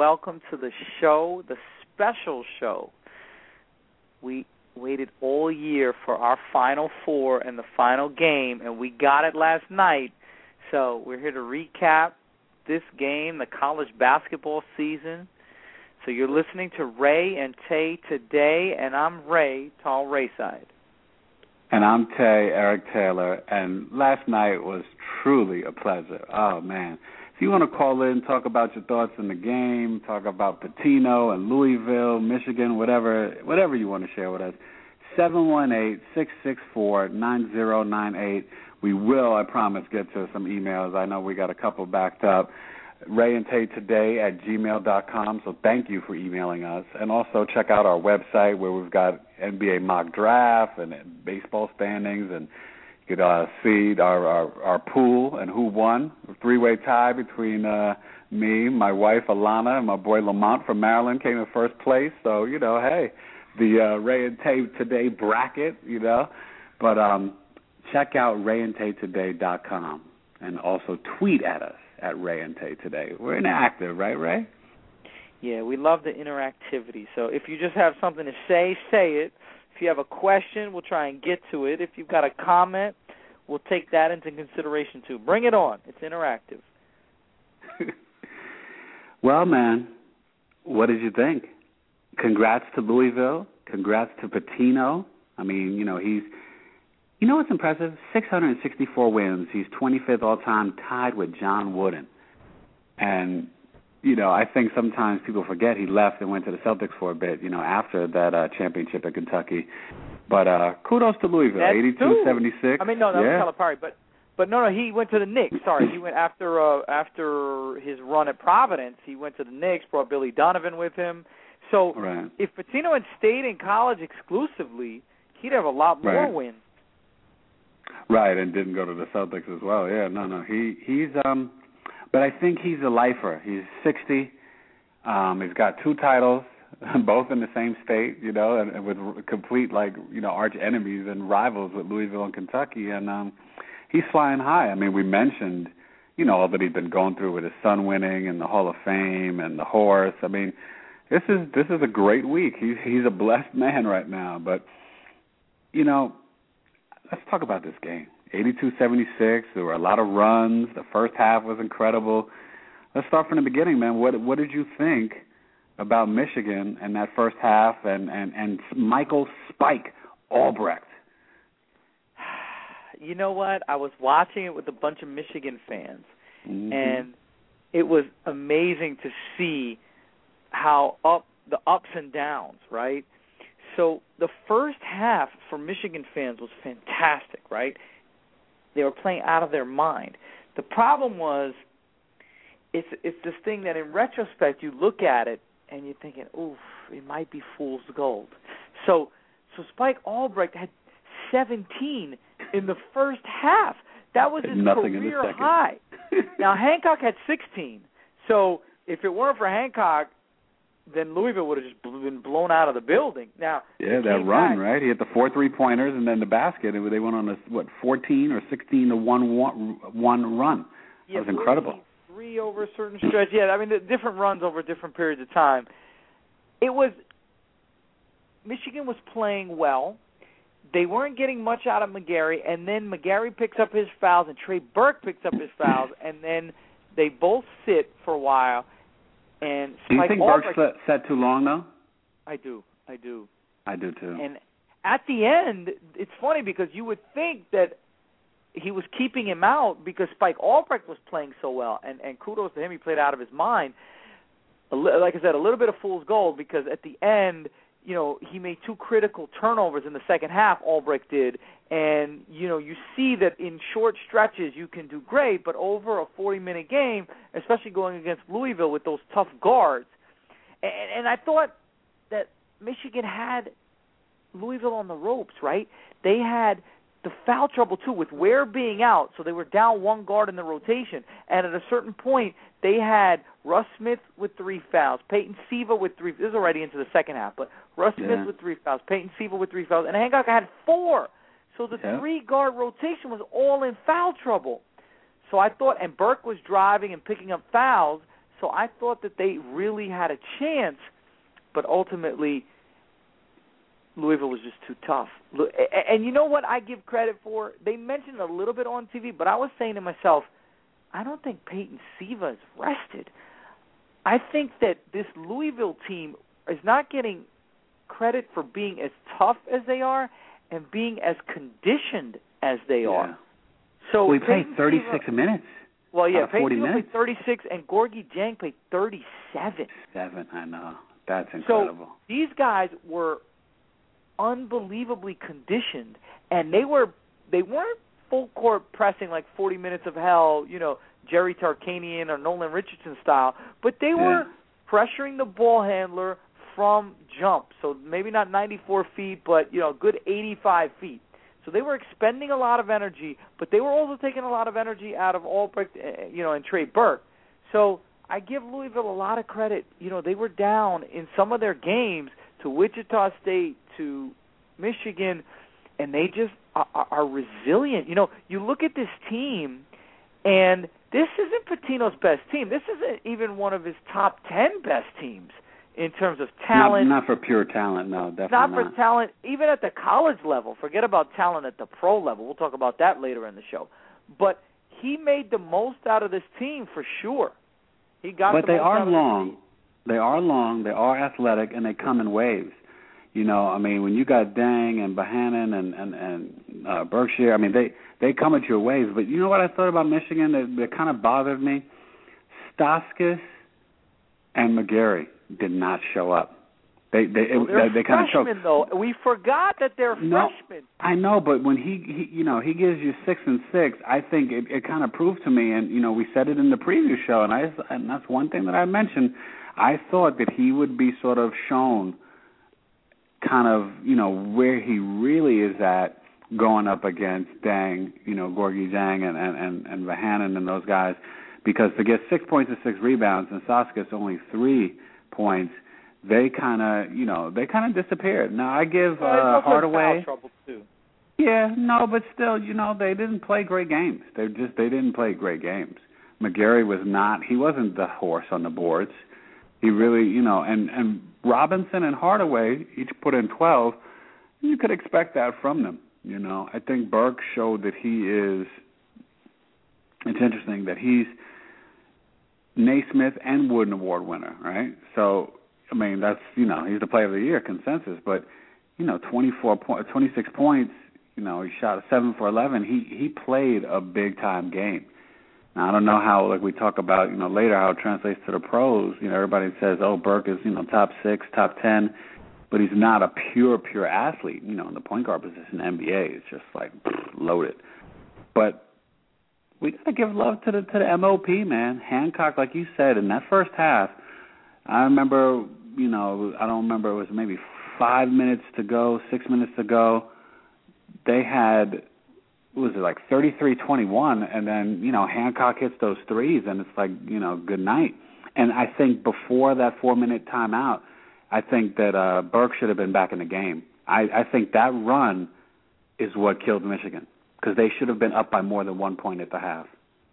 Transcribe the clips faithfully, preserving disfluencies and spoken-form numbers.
welcome to the show, the special show. We waited all year for our Final Four and the final game, and we got it last night. So we're here to recap this game, the college basketball season. So you're listening to Ray and Tay today, and I'm Ray, Tall Rayside. And I'm Tay, Eric Taylor, and last night was truly a pleasure. Oh, man. If you want to call in, talk about your thoughts in the game, talk about Pitino and Louisville, Michigan, whatever whatever you want to share with us, seven one eight, six six four, nine zero nine eight. We will, I promise, get to some emails. I know we got a couple backed up. Ray and Tay today at gmail dot com, so thank you for emailing us. And also check out our website where we've got N B A mock draft and baseball standings, and you could uh, see our, our, our pool and who won. A three-way tie between uh, me, my wife Alana, and my boy Lamont from Maryland came in first place. So, you know, hey, the uh, Ray and Tay today bracket, you know. But um, check out ray and tay today dot com and also tweet at us at Ray and Tay today. We're interactive, right, Ray? Yeah, we love the interactivity. So if you just have something to say, say it. If you have a question, we'll try and get to it. If you've got a comment, we'll take that into consideration too. Bring it on. It's interactive. Well, man, what did you think? Congrats to Louisville. Congrats to Pitino. I mean, you know, he's You know what's impressive? six hundred sixty-four wins. He's twenty-fifth all-time, tied with John Wooden. And, you know, I think sometimes people forget he left and went to the Celtics for a bit, you know, after that uh, championship at Kentucky. But uh, kudos to Louisville, eighty-two seventy-six. I mean, no, that yeah. was Calipari. But, but no, no, he went to the Knicks. Sorry, he went after uh, after his run at Providence. He went to the Knicks, brought Billy Donovan with him. So right. if Pitino had stayed in college exclusively, he'd have a lot more right. wins. Right, and didn't go to the Celtics as well. Yeah, no, no. He he's um, but I think he's a lifer. He's sixty. Um, he's got two titles, both in the same state, you know, and, and with complete like you know arch enemies and rivals with Louisville and Kentucky, and um, he's flying high. I mean, we mentioned, you know, all that he's been going through with his son winning and the Hall of Fame and the horse. I mean, this is this is a great week. He's he's a blessed man right now. But you know. Let's talk about this game. eighty-two seventy-six. There were a lot of runs. The first half was incredible. Let's start from the beginning, man. What what did you think about Michigan and that first half and, and, and Michael Spike Albrecht? You know what? I was watching it with a bunch of Michigan fans, mm-hmm. and it was amazing to see how up the ups and downs, right? So the first half for Michigan fans was fantastic, right? They were playing out of their mind. The problem was it's it's this thing that in retrospect you look at it and you're thinking, oof, it might be fool's gold. So so Spike Albrecht had seventeen in the first half. That was his Nothing career in the second. high. Now Hancock had sixteen. So if it weren't for Hancock, then Louisville would have just been blown out of the building. Now, yeah, that run, back. right? He had the four three-pointers and then the basket. And they went on a, what, fourteen or sixteen to one, one, one run. That yeah, was incredible. Three, three over a certain stretch. Yeah, I mean, the different runs over different periods of time. It was – Michigan was playing well. They weren't getting much out of McGarry, and then McGarry picks up his fouls, and Trey Burke picks up his fouls, and then they both sit for a while. And do you Spike think Albrecht, Burke sat too long, though? I do. I do. I do, too. And at the end, it's funny because you would think that he was keeping him out because Spike Albrecht was playing so well, and, and kudos to him, he played out of his mind. A li- like I said, a little bit of fool's gold because at the end, you know, he made two critical turnovers in the second half, Albrecht did, and, you know, you see that in short stretches you can do great, but over a forty-minute game, especially going against Louisville with those tough guards, and, and I thought that Michigan had Louisville on the ropes, right? They had the foul trouble, too, with Ware being out, so they were down one guard in the rotation, and at a certain point, they had Russ Smith with three fouls, Peyton Siva with three. This is already into the second half, but Russ yeah. Smith with three fouls, Peyton Siva with three fouls, and Hancock had four. So the yeah. three-guard rotation was all in foul trouble. So I thought, and Burke was driving and picking up fouls, So I thought that they really had a chance, but ultimately Louisville was just too tough. And you know what I give credit for? They mentioned a little bit on T V, but I was saying to myself, I don't think Peyton Siva is rested. I think that this Louisville team is not getting credit for being as tough as they are and being as conditioned as they yeah. are. So well, he played thirty-six Siva, minutes. Well, yeah, Peyton Siva minutes. played thirty-six, and Gorgui Dieng played thirty-seven. Seven, I know. That's incredible. So these guys were unbelievably conditioned, and they were they weren't full court pressing like forty minutes of hell, you know, Jerry Tarkanian or Nolan Richardson style, but they were yeah. pressuring the ball handler from jump. So maybe not ninety-four feet, but you know, a good eighty-five feet. So they were expending a lot of energy, but they were also taking a lot of energy out of Albrecht, you know, and Trey Burke. So I give Louisville a lot of credit. You know, they were down in some of their games to Wichita State, to Michigan, and they just are, are resilient. You know, you look at this team, and this isn't Pitino's best team. This isn't even one of his top ten best teams in terms of talent. Not, not for pure talent, no, definitely not. Not for talent, even at the college level. Forget about talent at the pro level. We'll talk about that later in the show. But he made the most out of this team for sure. He got but the they most are out long. Of the they are long. They are athletic, and they come in waves. You know, I mean, when you got Dang and Bohannon and and, and uh, Berkshire, I mean, they, they come at your waves. But you know what I thought about Michigan that, that kind of bothered me? Stauskas and McGarry did not show up. They they well, it, they're they, they kind of choked. Freshmen, though. We forgot that they're no, freshmen. I know, but when he, he you know he gives you six and six, I think it, it kind of proved to me. And you know, we said it in the preview show, and I and that's one thing that I mentioned. I thought that he would be sort of shown kind of, you know, where he really is at going up against Dang, you know, Gorgui Dieng and, and, and, and Bohannon and those guys, because to get six points and six rebounds and Stauskas only three points, they kind of, you know, they kind of disappeared. Now, I give well, uh, Hardaway. Foul trouble too. Yeah, no, but still, you know, they didn't play great games. They just they didn't play great games. McGarry was not. He wasn't the horse on the boards. He really, you know, and, and Robinson and Hardaway each put in twelve. You could expect that from them, you know. I think Burke showed that he is, it's interesting that he's Naismith and Wooden Award winner, right? So, I mean, that's, you know, he's the player of the year consensus, but, you know, twenty-four point, twenty-six points, you know, he shot a seven for eleven. He, he played a big-time game. Now, I don't know how, like we talk about, you know, later, how it translates to the pros. You know, everybody says, oh, Burke is, you know, top six, top ten, but he's not a pure, pure athlete. You know, in the point guard position in the N B A, it's just like loaded. But we got to give love to the to the M O P, man. Hancock, like you said, in that first half, I remember, you know, I don't remember, it was maybe five minutes to go, six minutes to go. They had, what was it, like thirty-three twenty-one, and then, you know, Hancock hits those threes, and it's like, you know, good night. And I think before that four-minute timeout, I think that uh, Burke should have been back in the game. I, I think that run is what killed Michigan, because they should have been up by more than one point at the half.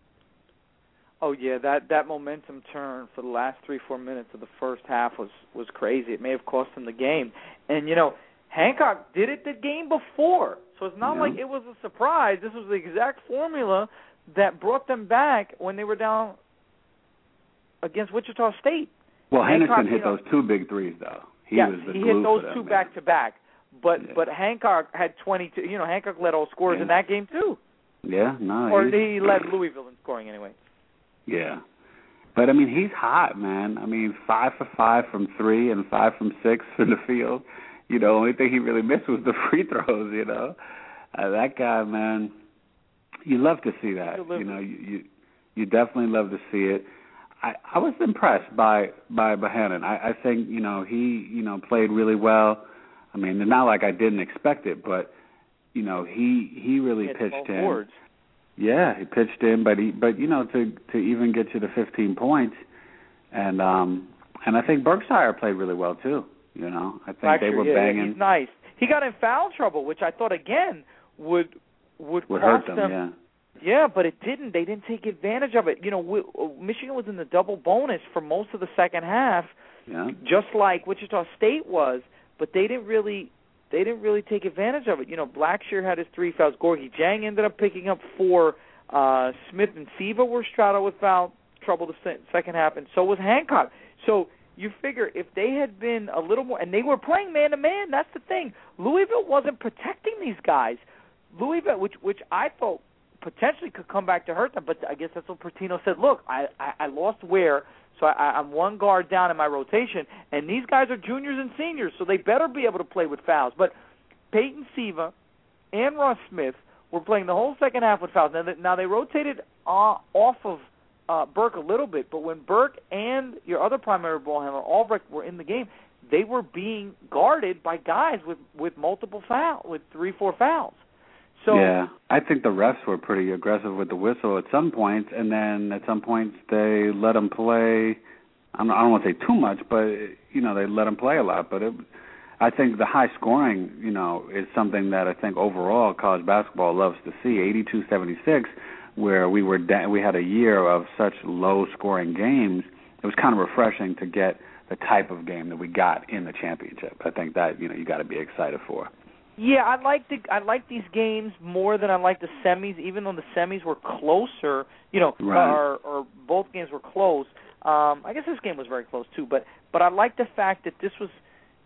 Oh, yeah, that, that momentum turn for the last three, four minutes of the first half was, was crazy. It may have cost them the game. And, you know, Hancock did it the game before, so it's not yeah. like it was a surprise. This was the exact formula that brought them back when they were down against Wichita State. Well, Hancock, Henderson hit you know, those two big threes, though. He yes, was the he glue hit those for them, two man. back to back. But yeah. but Hancock had twenty-two. You know, Hancock led all scorers yeah. in that game too. Yeah, no, or he, he led Louisville in scoring anyway. Yeah. But, I mean, he's hot, man. I mean, five for five from three and five from six from the field. You know, the only thing he really missed was the free throws, you know. Uh, that guy, man, you love to see that. You know, you, you you definitely love to see it. I, I was impressed by, by Bohannon. I, I think, you know, he, you know, played really well. I mean, it's not like I didn't expect it, but, you know, he, he really he had pitched in. Boards. Yeah, he pitched in, but he, but you know, to to even get you to fifteen points, and um, and I think Berkshire played really well too. You know, I think Actually, they were yeah, banging. He's nice. He got in foul trouble, which I thought again would would, would cost hurt them. Yeah. Yeah, but it didn't. They didn't take advantage of it. You know, we, Michigan was in the double bonus for most of the second half, yeah. just like Wichita State was, but they didn't really they didn't really take advantage of it. You know, Blackshear had his three fouls. Gorgie Jang ended up picking up four. Uh, Smith and Siva were straddled with foul trouble the second half, and so was Hancock. So you figure if they had been a little more, and they were playing man-to-man, that's the thing. Louisville wasn't protecting these guys. Louisville, which which I thought potentially could come back to hurt them, but I guess that's what Pertino said. Look, I, I, I lost Ware, so I, I'm one guard down in my rotation, and these guys are juniors and seniors, so they better be able to play with fouls. But Peyton Siva and Ross Smith were playing the whole second half with fouls. Now, they, now they rotated uh, off of uh, Burke a little bit, but when Burke and your other primary ball handler, Albrecht, were in the game, they were being guarded by guys with, with multiple fouls, with three, four fouls. So, yeah, I think the refs were pretty aggressive with the whistle at some points, and then at some points they let them play. I don't, I don't want to say too much, but you know they let them play a lot. But it, I think the high scoring, you know, is something that I think overall college basketball loves to see. eighty-two seventy-six, where we were da- we had a year of such low scoring games. It was kind of refreshing to get the type of game that we got in the championship. I think that you know you got to be excited for. Yeah, I like the I like these games more than I like the semis, even though the semis were closer. You know, right. or, or both games were close. Um, I guess this game was very close too. But but I like the fact that this was,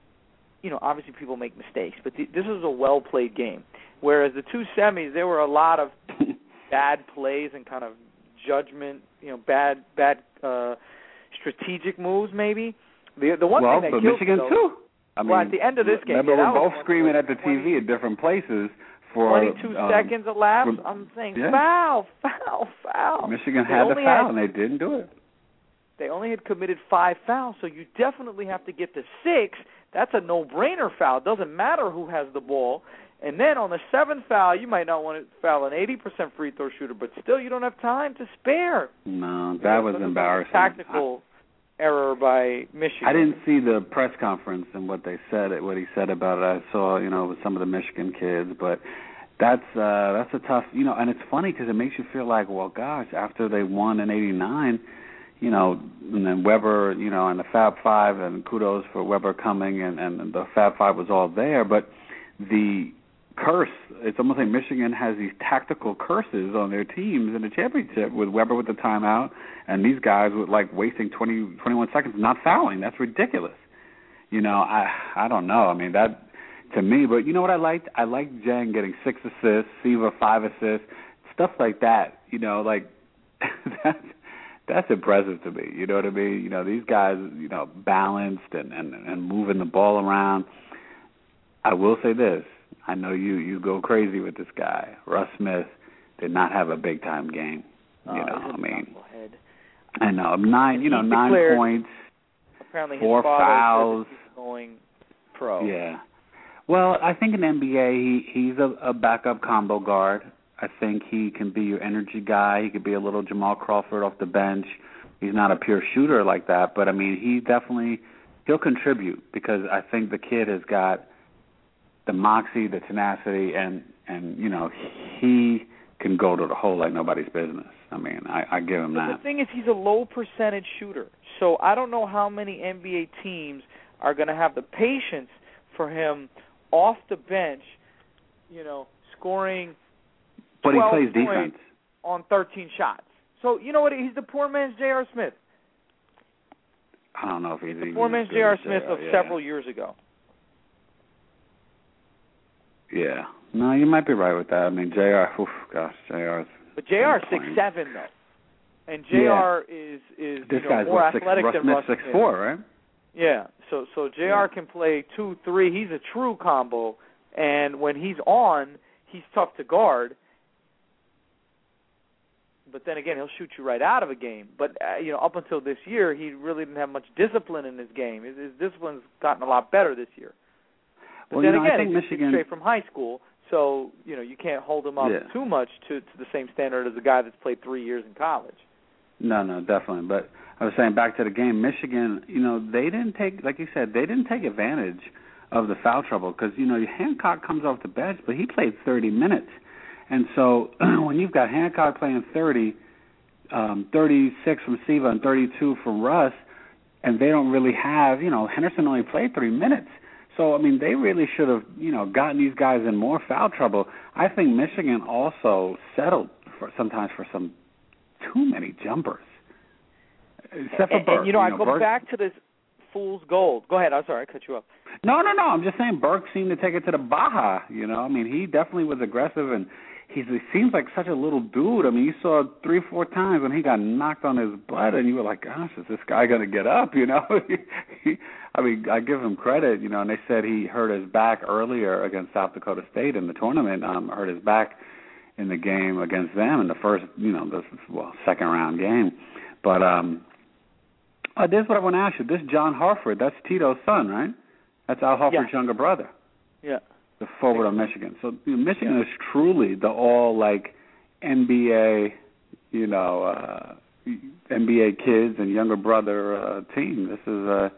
you know, obviously people make mistakes, but th- this was a well played game. Whereas the two semis, there were a lot of bad plays and kind of judgment, you know, bad bad uh, strategic moves maybe. The the one well, thing that but killed Michigan though, too. I mean, well, at the end of this game, remember yeah, we're both screaming at the T V at different places for twenty-two um, seconds elapsed. from, I'm saying yeah. foul, foul, foul. Michigan they had the foul had, and they didn't do it. They only had committed five fouls, so you definitely have to get to six. That's a no-brainer foul. It doesn't matter who has the ball. And then on the seventh foul, you might not want to foul an eighty percent free throw shooter, but still you don't have time to spare. No, that was embarrassing. Tactical I, error by Michigan. I didn't see the press conference and what they said, what he said about it. I saw, you know, with some of the Michigan kids, but that's uh, that's a tough, you know, and it's funny because it makes you feel like, well, gosh, after they won in eighty-nine, you know, and then Weber, you know, and the Fab Five, and kudos for Weber coming, and, and the Fab Five was all there, but the curse, it's almost like Michigan has these tactical curses on their teams in the championship with Weber with the timeout and these guys with like wasting twenty, twenty-one seconds not fouling. That's ridiculous. You know, I I don't know. I mean, that to me, but you know what I liked? I liked Jang getting six assists, Siva five assists, stuff like that. You know, like that's that's impressive to me. You know what I mean? You know, these guys, you know, balanced and, and, and moving the ball around. I will say this. I know you, you go crazy with this guy. Russ Smith did not have a big-time game. You uh, know, I mean, head. I know, nine, you know, nine declared, points, apparently four his father fouls. said he's going pro. Yeah. Well, I think in the N B A, he, he's a, a backup combo guard. I think he can be your energy guy. He could be a little Jamal Crawford off the bench. He's not a pure shooter like that, but, I mean, he definitely, he'll contribute because I think the kid has got the moxie, the tenacity, and, and you know, he can go to the hole like nobody's business. I mean, I, I give him but that. The thing is, he's a low-percentage shooter, so I don't know how many N B A teams are going to have the patience for him off the bench, you know, scoring But he twelve plays points defense on thirteen shots. So, you know what, he's the poor man's J R. Smith. I don't know if he's the even poor man's as J R. good as Smith J R, of yeah. several years ago. Yeah. No, you might be right with that. I mean, J R, oof, gosh, J R's. But J R is six seven though, and J R yeah. is is this you know, guy's more what, athletic six, than Russ Russ Smith, six Smith. four, right? Yeah. So so J R yeah. can play two three. He's a true combo, and when he's on, he's tough to guard. But then again, he'll shoot you right out of a game. But uh, you know, up until this year, he really didn't have much discipline in his game. His, his discipline's gotten a lot better this year. But well, then you know, again, I think he's Michigan straight from high school, so you know you can't hold him up yeah. too much to, to the same standard as a guy that's played three years in college. No, no, definitely. But I was saying back to the game, Michigan, you know, they didn't take, like you said, they didn't take advantage of the foul trouble because, you know, Hancock comes off the bench, but he played thirty minutes. And so when you've got Hancock playing thirty, um, thirty-six from Siva and thirty-two from Russ, and they don't really have, you know, Henderson only played three minutes. So, I mean, they really should have, you know, gotten these guys in more foul trouble. I think Michigan also settled for, sometimes for some too many jumpers. Except for and, Burke. And, you know, you I know, go Burke, back to this fool's gold. Go ahead. I'm sorry. I cut you off. No, no, no. I'm just saying Burke seemed to take it to the Baja, you know. I mean, he definitely was aggressive, and he's, he seems like such a little dude. I mean, you saw three, four times when he got knocked on his butt, and you were like, gosh, is this guy going to get up, you know? he, I mean, I give him credit, you know, and they said he hurt his back earlier against South Dakota State in the tournament, um, hurt his back in the game against them in the first, you know, the well, second-round game. But um, uh, this is what I want to ask you. This John Harford, that's Tito's son, right? That's Al Horford's yeah. younger brother. Yeah. The forward of Michigan. So you know, Michigan is truly the all like N B A, you know, uh, N B A kids and younger brother uh, team. This is a.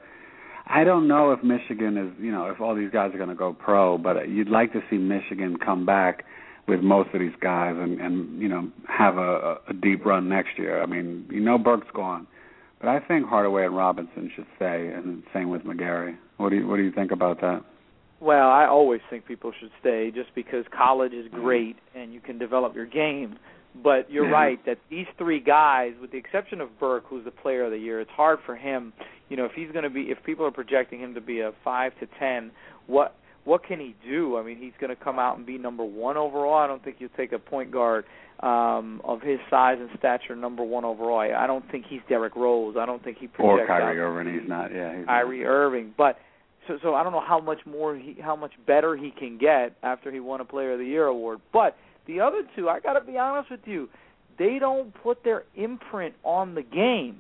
I don't know if Michigan is, you know, if all these guys are going to go pro, but you'd like to see Michigan come back with most of these guys and, and you know, have a, a deep run next year. I mean, you know, Burke's gone, but I think Hardaway and Robinson should stay, and same with McGarry. What do you What do you think about that? Well, I always think people should stay just because college is great and you can develop your game. But you're yeah. right that these three guys, with the exception of Burke, who's the player of the year, it's hard for him. You know, if he's going to be, if people are projecting him to be a five to ten, what what can he do? I mean, he's going to come out and be number one overall. I don't think you'll take a point guard um, of his size and stature number one overall. I don't think he's Derrick Rose. I don't think he projects. Or Kyrie out. Irving. He's not. Yeah. He's Kyrie not. Irving, but. So, so I don't know how much more, he, how much better he can get after he won a Player of the Year award. But the other two, I got to be honest with you, they don't put their imprint on the game.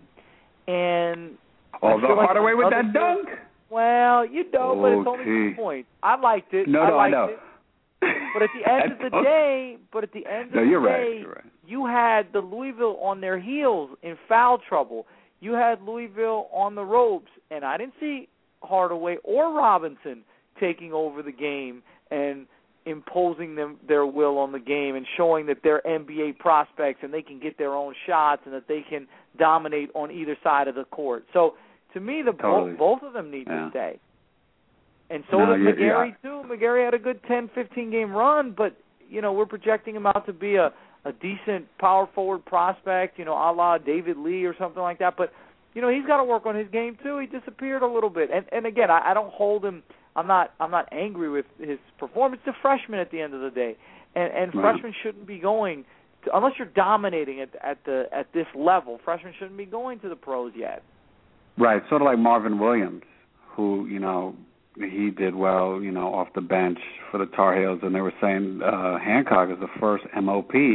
And although like Hardaway with that years, dunk. Well, you know, okay. but it's only two points. I liked it. No, I no, liked I know. it. But at the end of the day, but at the end of no, the you're day, right, you're right. you had the Louisville on their heels in foul trouble. You had Louisville on the ropes, and I didn't see Hardaway or Robinson taking over the game and imposing them their will on the game and showing that they're N B A prospects and they can get their own shots and that they can dominate on either side of the court. So to me, the totally. both, both of them need yeah. to stay. And so no, did yeah, McGarry yeah. too. McGarry had a good ten, fifteen game run, but you know we're projecting him out to be a, a decent power forward prospect, you know, a la David Lee or something like that. But you know, he's got to work on his game too. He disappeared a little bit, and and again, I, I don't hold him. I'm not I'm not angry with his performance. It's a freshman at the end of the day, and and right. freshmen shouldn't be going to, unless you're dominating at at the at this level. Freshmen shouldn't be going to the pros yet. Right, sort of like Marvin Williams, who you know he did well, you know, off the bench for the Tar Heels, and they were saying uh, Hancock is the first M O P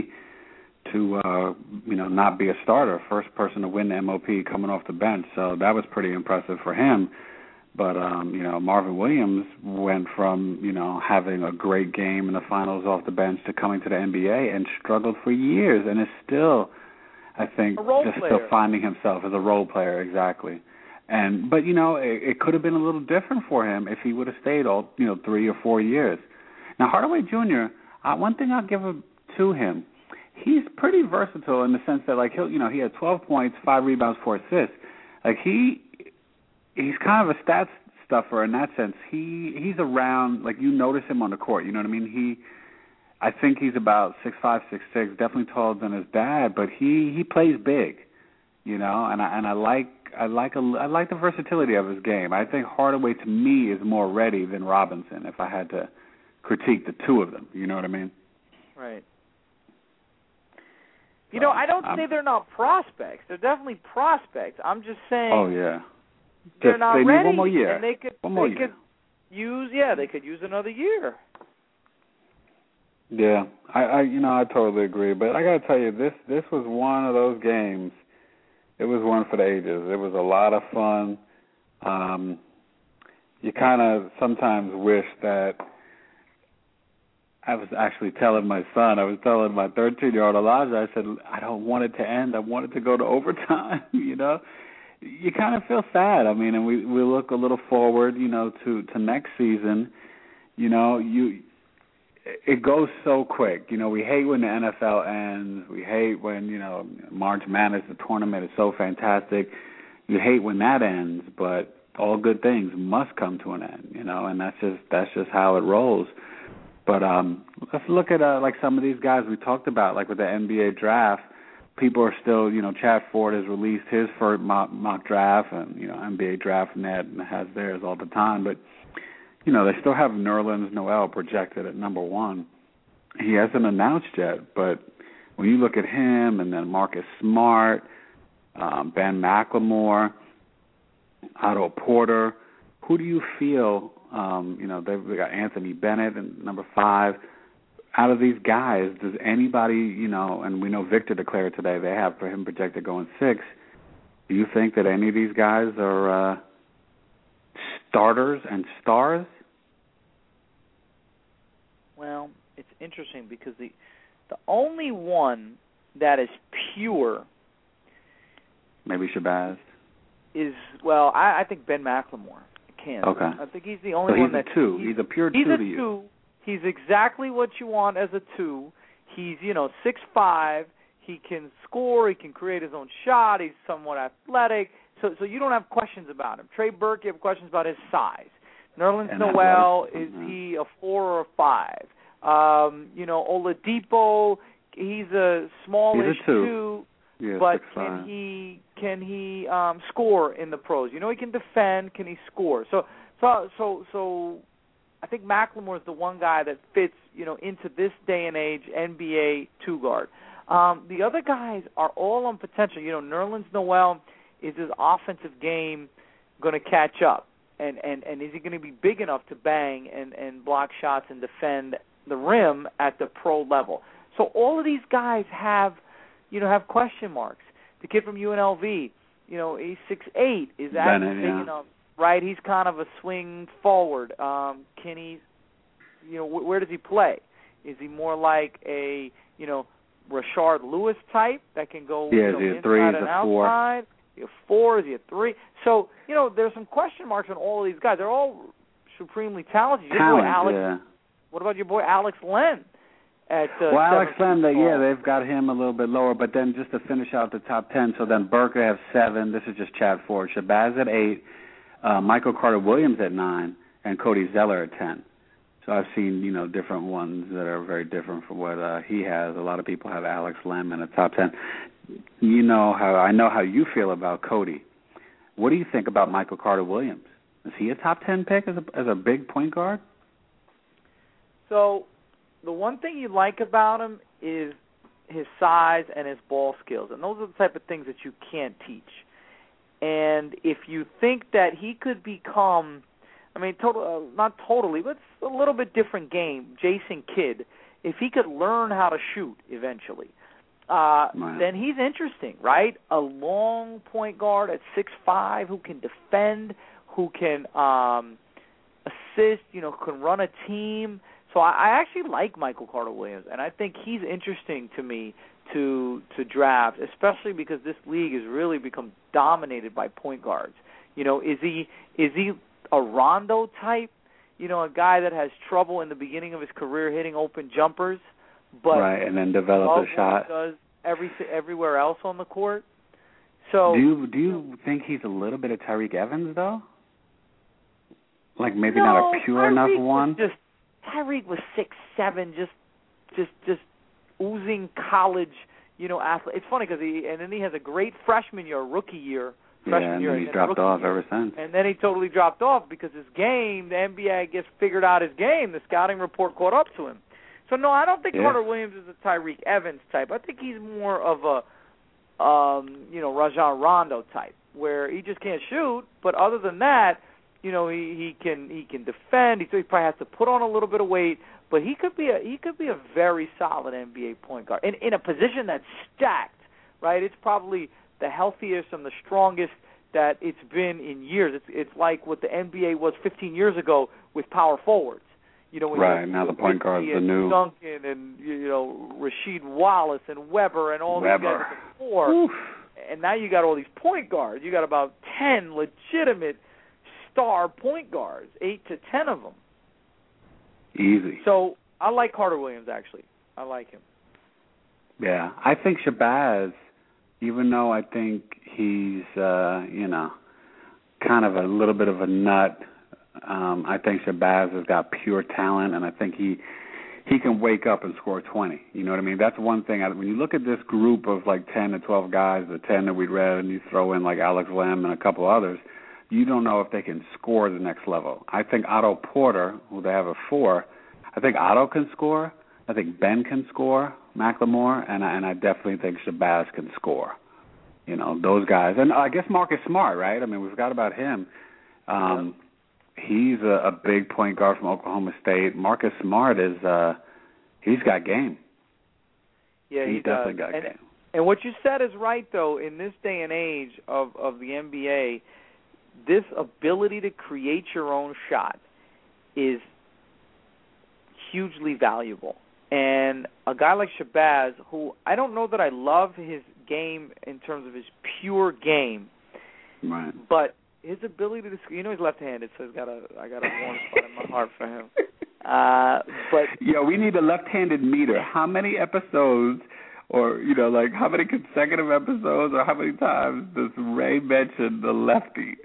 to uh, you know not be a starter, first person to win the M O P coming off the bench. So that was pretty impressive for him. But um, you know Marvin Williams went from you know having a great game in the finals off the bench to coming to the N B A and struggled for years, and is still, I think, just player. still finding himself as a role player. Exactly. And but you know it, it could have been a little different for him if he would have stayed all you know three or four years. Now Hardaway Junior, uh, one thing I'll give to him. He's pretty versatile in the sense that, like, he'll, you know, he had twelve points, five rebounds, four assists. Like, he, he's kind of a stats stuffer in that sense. He, he's around, like, you notice him on the court. You know what I mean? He, I think he's about six five, six six, definitely taller than his dad, but he, he plays big, you know, and I, and I like, I like, a, I like the versatility of his game. I think Hardaway, to me, is more ready than Robinson if I had to critique the two of them. You know what I mean? Right. You know, I don't I'm, say they're not prospects. They're definitely prospects. I'm just saying. Oh yeah. They're just, not they ready. Need one more year. And they could. One more they year. could use. Yeah, they could use another year. Yeah, I, I, you know, I totally agree. But I got to tell you, this, this was one of those games. It was one for the ages. It was a lot of fun. Um, you kind of sometimes wish that. I was actually telling my son, I was telling my thirteen-year-old Elijah, I said, I don't want it to end. I want it to go to overtime, you know. You kind of feel sad. I mean, and we, we look a little forward, you know, to, to next season. You know, you it goes so quick. You know, we hate when the N F L ends. We hate when, you know, March Madness, the tournament is so fantastic. You hate when that ends, but all good things must come to an end, you know, and that's just that's just how it rolls. But um, let's look at uh, like some of these guys we talked about, like with the N B A draft. People are still, you know, Chad Ford has released his first mock, mock draft, and, you know, N B A Draft Net has theirs all the time. But, you know, they still have Nerlens Noel projected at number one. He hasn't announced yet, but when you look at him and then Marcus Smart, um, Ben McLemore, Otto Porter, who do you feel, um, you know, they've got Anthony Bennett at number five. Out of these guys, does anybody, you know, and we know Victor declared today they have for him projected going six. Do you think that any of these guys are uh, starters and stars? Well, it's interesting because the the only one that is pure, maybe Shabazz, is, well, I, I think Ben McLemore can. Okay. I think he's the only so one he's that a two. He's, he's a pure he's two a to you. Two. He's exactly what you want as a two. He's, you know, six five. He can score. He can create his own shot. He's somewhat athletic. So so you don't have questions about him. Trey Burke, you have questions about his size. Nerlens And Noel, athletic. is Mm-hmm. he a four or a five? Um, you know, Oladipo, he's a smallish he's a two. two, Yeah, but six, can five. he can he um, score in the pros? You know, he can defend. Can he score? So so so so. I think McLemore is the one guy that fits, you know, into this day and age N B A two guard. Um, the other guys are all on potential. You know, Nerlens Noel, is his offensive game going to catch up, and, and, and is he going to be big enough to bang and, and block shots and defend the rim at the pro level? So all of these guys have, you know, have question marks. The kid from U N L V, you know, he's six eight. Is that Bennett, big yeah. enough? Right, he's kind of a swing forward. Um, can he, you know, wh- where does he play? Is he more like a, you know, Rashard Lewis type that can go, yeah, you know, is he a inside three, is and a four? outside? Is he a four? Is he a three? So, you know, there's some question marks on all of these guys. They're all supremely talented. Your Talent, boy Alex. yeah. What about your boy Alex Len? At uh, well, Alex seven Len, feet yeah, tall? they've got him a little bit lower, but then just to finish out the top ten, so then Burke they have seven. This is just Chad Ford. Shabazz at eight. Uh, Michael Carter-Williams at nine, and Cody Zeller at ten. So I've seen, you know, different ones that are very different from what uh, he has. A lot of people have Alex Len in the top ten. You know how I know how you feel about Cody. What do you think about Michael Carter-Williams? Is he a top ten pick as a as a big point guard? So the one thing you like about him is his size and his ball skills, and those are the type of things that you can't teach. And if you think that he could become, I mean, total, uh, not totally, but it's a little bit different game, Jason Kidd, if he could learn how to shoot eventually, uh, Wow. then he's interesting, right? A long point guard at six five who can defend, who can um, assist, you know, can run a team. So I, I actually like Michael Carter-Williams, and I think he's interesting to me to to draft, especially because this league has really become dominated by point guards. You know, is he is he a Rondo type? You know, a guy that has trouble in the beginning of his career hitting open jumpers, but right, and then develop a shot. Does every everywhere else on the court. So do you do you think he's a little bit of Tyreke Evans though? Like maybe no, not a pure Tyreke enough was one. Just Tyreke was six seven, just just just. oozing college, you know, athlete. It's funny because he and then he has a great freshman year, rookie year, freshman yeah, and year, then he's and dropped off year. ever since. And then he totally dropped off because his game, the N B A, I guess, figured out his game. The scouting report caught up to him. So no, I don't think yeah. Carter-Williams is a Tyreke Evans type. I think he's more of a, um, you know, Rajon Rondo type, where he just can't shoot. But other than that, you know, he, he can he can defend. He, he probably has to put on a little bit of weight. But he could be a he could be a very solid N B A point guard in in a position that's stacked, right? It's probably the healthiest and the strongest that it's been in years. It's it's like what the N B A was fifteen years ago with power forwards. You know, when right you, now the point guard's the new Duncan and you know Rasheed Wallace and Weber and all Weber. these guys at the four, Oof. and now you got all these point guards. You got about ten legitimate star point guards, eight to ten of them. Easy. So I like Carter Williams, actually. I like him. Yeah, I think Shabazz, even though I think he's, uh, you know, kind of a little bit of a nut, um, I think Shabazz has got pure talent, and I think he he can wake up and score twenty. You know what I mean? That's one thing. I, when you look at this group of like ten to twelve guys, the ten that we read, and you throw in like Alex Lamb and a couple others, you don't know if they can score the next level. I think Otto Porter, who they have a four, I think Otto can score. I think Ben can score, McLemore, and I, and I definitely think Shabazz can score. You know, those guys. And I guess Marcus Smart, right? I mean, we forgot about him. Um, yeah. He's a, a big point guard from Oklahoma State. Marcus Smart is, uh, he's got game. Yeah, he he's definitely does. got and, game. And what you said is right, though. In this day and age of, of the N B A, this ability to create your own shot is hugely valuable. And a guy like Shabazz, who I don't know that I love his game in terms of his pure game, right. but his ability to, you know, he's left-handed, so he's got a, I got a warm spot in my heart for him. Uh, but yeah, we need a left-handed meter. How many episodes, or you know, like how many consecutive episodes, or how many times does Ray mention the lefties?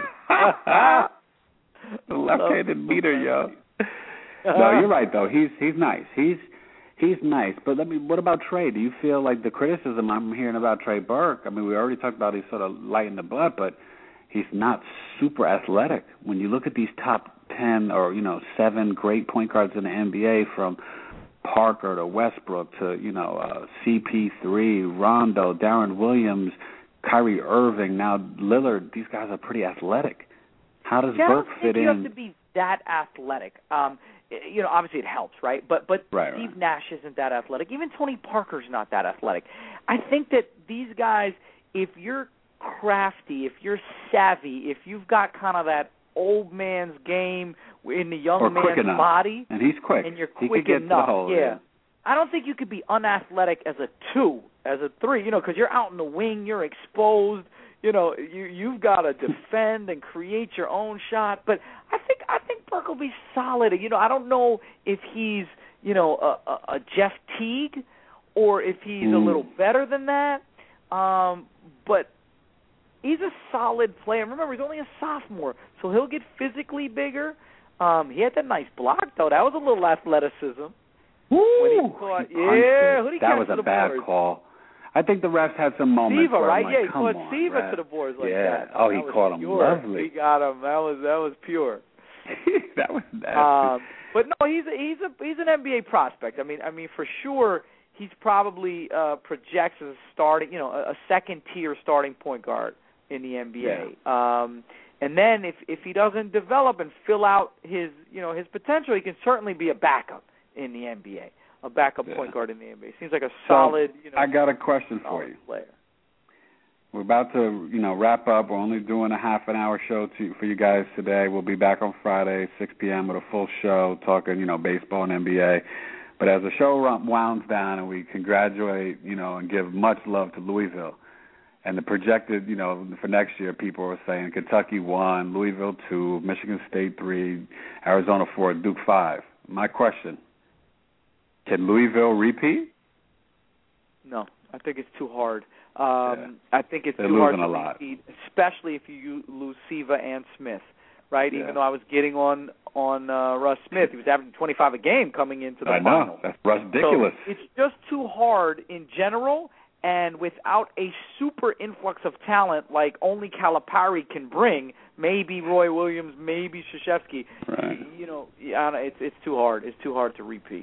The left-handed meter, yo. No, you're right though. He's he's nice. He's he's nice. But let me. What about Trey? Do you feel like the criticism I'm hearing about Trey Burke? I mean, we already talked about he's sort of light in the butt, but he's not super athletic. When you look at these top ten or you know seven great point guards in the N B A, from Parker to Westbrook to you know uh, C P three, Rondo, Darren Williams, Kyrie Irving, now Lillard. These guys are pretty athletic. How does yeah, Burke I don't fit think you in? have to be that athletic. Um, you know, obviously it helps, right? But but right, Steve right. Nash isn't that athletic. Even Tony Parker's not that athletic. I think that these guys, if you're crafty, if you're savvy, if you've got kind of that old man's game in the young or man's enough. body, and he's quick, and you're he quick could get enough, to the hole, yeah. yeah. I don't think you could be unathletic as a two, as a three, you know, because you're out in the wing, you're exposed. You know, you you've got to defend and create your own shot. But I think I think Burke will be solid. You know, I don't know if he's you know a, a, a Jeff Teague or if he's mm. a little better than that. Um, but he's a solid player. Remember, he's only a sophomore, so he'll get physically bigger. Um, he had that nice block though. That was a little athleticism. Woo! When he caught, he yeah, who did he that catch was to a the bad boards? call. I think the refs had some moments. Siva, where right? I'm Yeah, like, he come caught on, Siva ref. to the boards like yeah. that. Oh, that he was caught pure. him lovely. He got him. That was that was pure. That was nasty. Um, but no, he's a, he's a he's an N B A prospect. I mean, I mean for sure, he's probably uh, projects as a starting, you know, a, a second tier starting point guard in the N B A. Yeah. Um, and then if if he doesn't develop and fill out his you know his potential, he can certainly be a backup in the N B A. A backup yeah. point guard in the N B A. Seems like a solid, so, you know. I got a question for you. Player. We're about to, you know, wrap up. We're only doing a half an hour show to, for you guys today. We'll be back on Friday, six p.m. with a full show talking, you know, baseball and N B A. But as the show winds down and we congratulate, you know, and give much love to Louisville, and the projected, you know, for next year, people are saying Kentucky one, Louisville two, Michigan State three, Arizona four, Duke five. My question. Can Louisville repeat? No, I think it's too hard. Um, yeah. I think it's They're too hard to a repeat, lot. Especially if you lose Siva and Smith, right? Yeah. Even though I was getting on on uh, Russ Smith, he was averaging twenty-five a game coming into the I final. know. That's ridiculous. So it's just too hard in general, and without a super influx of talent like only Calipari can bring, maybe Roy Williams, maybe Krzyzewski, right. you know, it's it's too hard. It's too hard to repeat.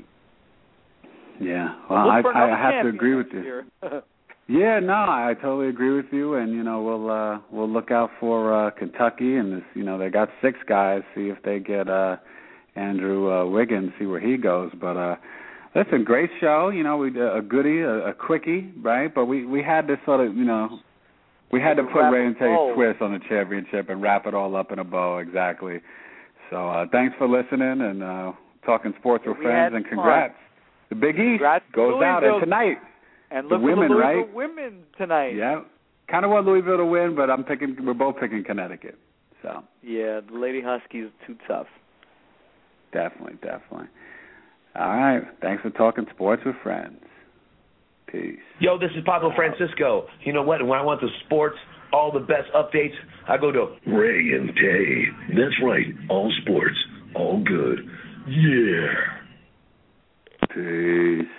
Yeah, well, I, I have to agree with you. Year. Yeah, no, I totally agree with you, and you know we'll uh, we'll look out for uh, Kentucky, and this, you know they got six guys. See if they get uh, Andrew uh, Wiggins, see where he goes. But uh, listen, great show. You know, we did a goodie, a, a quickie, right? But we, we had to sort of, you know, we had to put Ray and Tay's twist on the championship and wrap it all up in a bow. Exactly. So uh, thanks for listening and uh, talking sports with friends, and congrats. Fun. The Big East Congrats goes out, and tonight. And look the women, for the right? Louisville women tonight. Yeah, kind of want Louisville to win, but I'm picking. We're both picking Connecticut. So yeah, the Lady Huskies too tough. Definitely, definitely. All right. Thanks for talking sports with friends. Peace. Yo, this is Pablo Francisco. You know what? When I want the sports, all the best updates, I go to Ray and Tay. That's right. All sports, all good. Yeah. Peace.